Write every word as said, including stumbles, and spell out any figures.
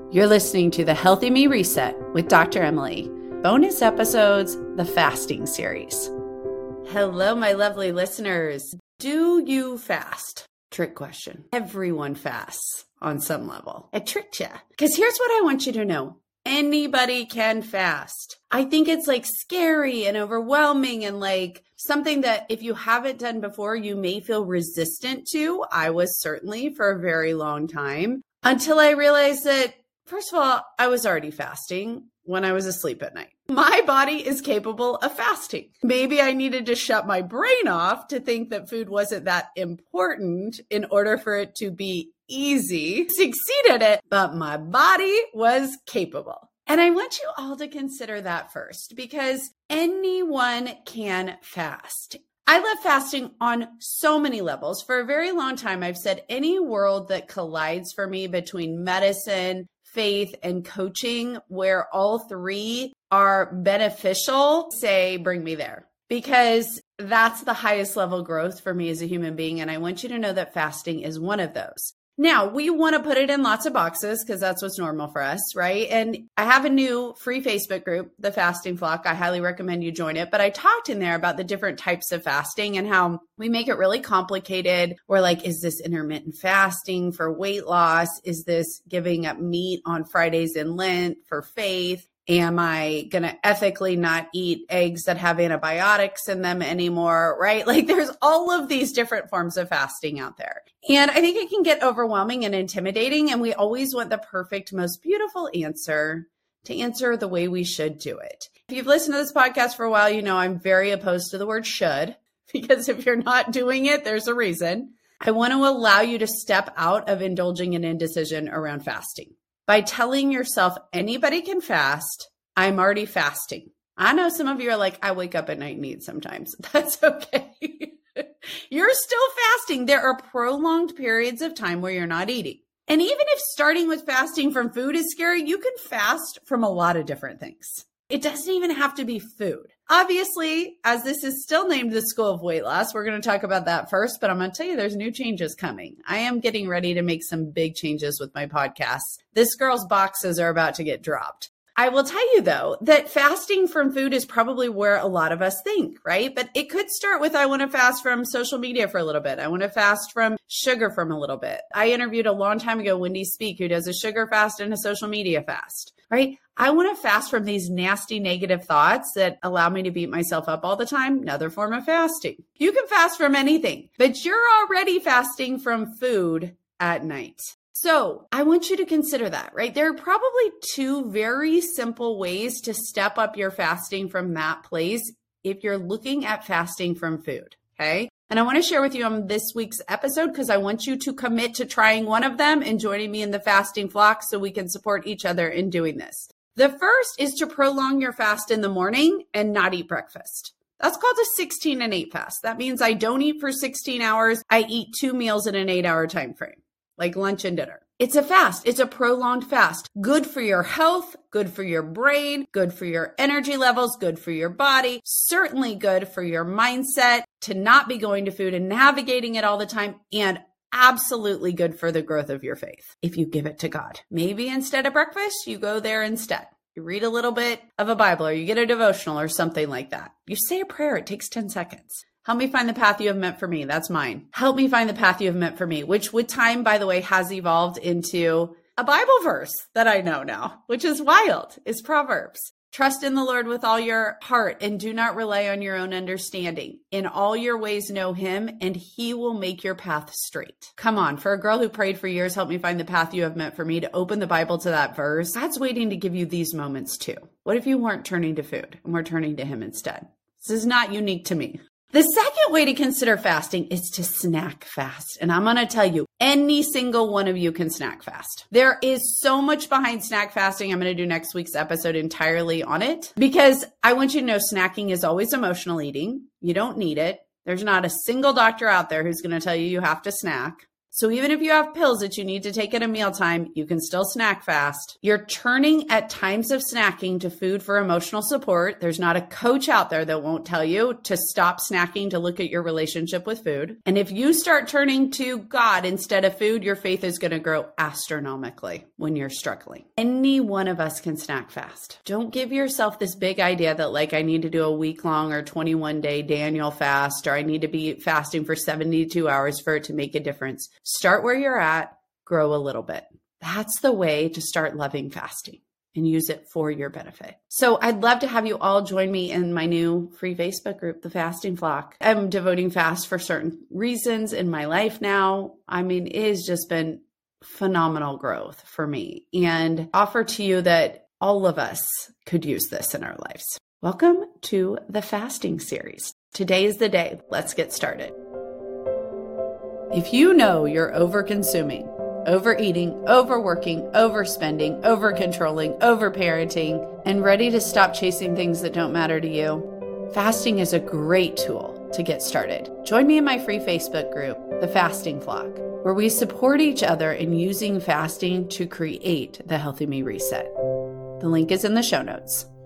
You're listening to the Healthy Me Reset with Doctor Emily. Bonus episodes, the fasting series. Hello, my lovely listeners. Do you fast? Trick question. Everyone fasts on some level. I tricked you. Because here's what I want you to know. Anybody can fast. I think it's like scary and overwhelming and like something that if you haven't done before, you may feel resistant to. I was certainly for a very long time until I realized that, first of all, I was already fasting when I was asleep at night. My body is capable of fasting. Maybe I needed to shut my brain off to think that food wasn't that important in order for it to be easy, succeed at it, but my body was capable. And I want you all to consider that first because anyone can fast. I love fasting on so many levels. For a very long time, I've said any world that collides for me between medicine, faith, and coaching, where all three are beneficial, say, bring me there. Because that's the highest level growth for me as a human being. And I want you to know that fasting is one of those. Now, we want to put it in lots of boxes because that's what's normal for us, right? And I have a new free Facebook group, The Fasting Flock. I highly recommend you join it. But I talked in there about the different types of fasting and how we make it really complicated. We're like, is this intermittent fasting for weight loss? Is this giving up meat on Fridays in Lent for faith? Am I going to ethically not eat eggs that have antibiotics in them anymore, right? Like there's all of these different forms of fasting out there. And I think it can get overwhelming and intimidating. And we always want the perfect, most beautiful answer to answer the way we should do it. If you've listened to this podcast for a while, you know I'm very opposed to the word should, because if you're not doing it, there's a reason. I want to allow you to step out of indulging in indecision around fasting. By telling yourself anybody can fast, I'm already fasting. I know some of you are like, I wake up at night and eat sometimes. That's okay. You're still fasting. There are prolonged periods of time where you're not eating. And even if starting with fasting from food is scary, you can fast from a lot of different things. It doesn't even have to be food. Obviously, as this is still named the School of Weight Loss, we're going to talk about that first, but I'm going to tell you there's new changes coming. I am getting ready to make some big changes with my podcasts. This girl's boxes are about to get dropped. I will tell you though, that fasting from food is probably where a lot of us think, right? But it could start with, I want to fast from social media for a little bit. I want to fast from sugar from a little bit. I interviewed a long time ago, Wendy Speak, who does a sugar fast and a social media fast, right? I want to fast from these nasty negative thoughts that allow me to beat myself up all the time. Another form of fasting. You can fast from anything, but you're already fasting from food at night. So I want you to consider that, right? There are probably two very simple ways to step up your fasting from that place if you're looking at fasting from food, okay? And I want to share with you on this week's episode because I want you to commit to trying one of them and joining me in the fasting flock so we can support each other in doing this. The first is to prolong your fast in the morning and not eat breakfast. That's called a sixteen and eight fast. That means I don't eat for sixteen hours. I eat two meals in an eight hour time frame, like lunch and dinner. It's a fast. It's a prolonged fast. Good for your health, good for your brain, good for your energy levels, good for your body, certainly good for your mindset to not be going to food and navigating it all the time, and absolutely good for the growth of your faith if you give it to God. Maybe instead of breakfast, you go there instead. You read a little bit of a Bible or you get a devotional or something like that. You say a prayer. It takes ten seconds. Help me find the path you have meant for me. That's mine. Help me find the path you have meant for me, which with time, by the way, has evolved into a Bible verse that I know now, which is wild. It's Proverbs. Trust in the Lord with all your heart and do not rely on your own understanding. In all your ways know him and he will make your path straight. Come on, for a girl who prayed for years, help me find the path you have meant for me, to open the Bible to that verse. God's waiting to give you these moments too. What if you weren't turning to food and we're turning to him instead? This is not unique to me. The second way to consider fasting is to snack fast. And I'm going to tell you, any single one of you can snack fast. There is so much behind snack fasting. I'm going to do next week's episode entirely on it because I want you to know snacking is always emotional eating. You don't need it. There's not a single doctor out there who's going to tell you you have to snack. So even if you have pills that you need to take at a mealtime, you can still snack fast. You're turning at times of snacking to food for emotional support. There's not a coach out there that won't tell you to stop snacking to look at your relationship with food. And if you start turning to God instead of food, your faith is going to grow astronomically when you're struggling. Any one of us can snack fast. Don't give yourself this big idea that like I need to do a week long or twenty-one day Daniel fast, or I need to be fasting for seventy-two hours for it to make a difference. Start where you're at, grow a little bit. That's the way to start loving fasting and use it for your benefit. So I'd love to have you all join me in my new free Facebook group, The Fasting Flock. I'm devoting fast for certain reasons in my life now. I mean, it has just been phenomenal growth for me, and offer to you that all of us could use this in our lives. Welcome to the fasting series. Today is the day. Let's get started. If you know you're over-consuming, overeating, overworking, overspending, over-controlling, over-parenting, and ready to stop chasing things that don't matter to you, fasting is a great tool to get started. Join me in my free Facebook group, The Fasting Flock, where we support each other in using fasting to create the Healthy Me Reset. The link is in the show notes.